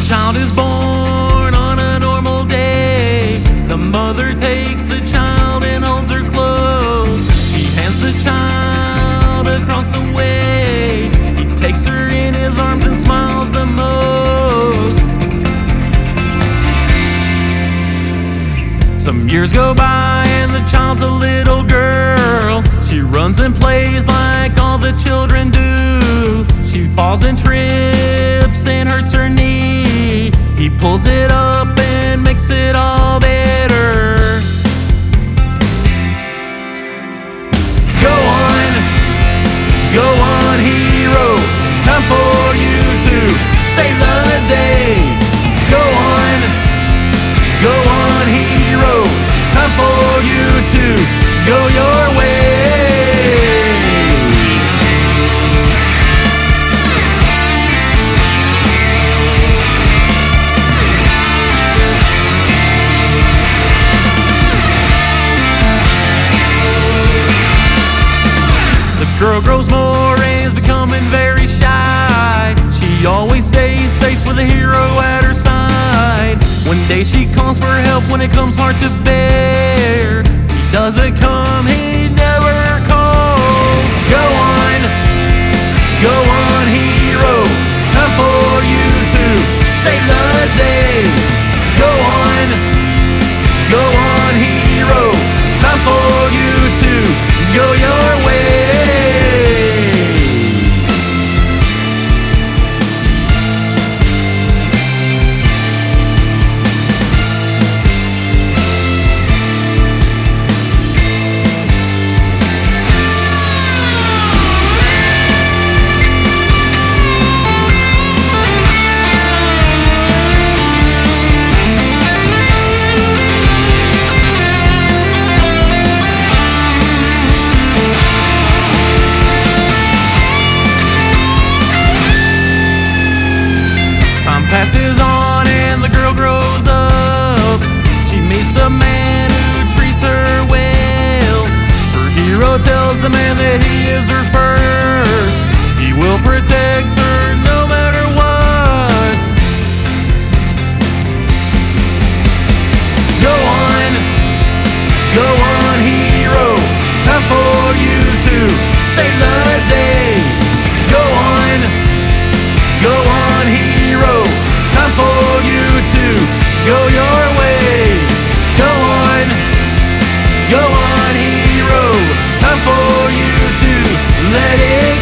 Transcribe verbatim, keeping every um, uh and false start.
child is born on a normal day. The mother takes the child and holds her close. She hands the child across the way. He takes her in his arms and smiles the most. Some years go by and the child's a little girl. She runs and plays like all the children do. She falls and trips and hurts her knee. He pulls it up and makes it all better. Go on, go on, hero. Time for you to save the day. Go on, go on, hero. Time for you to go your way. The girl grows more and is becoming very shy. She always stays safe with a hero at her side. One day she calls for help when it comes hard to bear. He doesn't come, he never calls. Go on, go on, hero. Time for you to save the day. Go on, go on, hero. Time for you to go your way. Passes on and the girl grows up. She meets a man who treats her well. Her hero tells the man that he is her first. He will protect her no matter what. Go on, go on, hero. Time for you to save the day. Go on, go on, hero. Time for you to go your way. Go on, go on, hero. Time for you to let it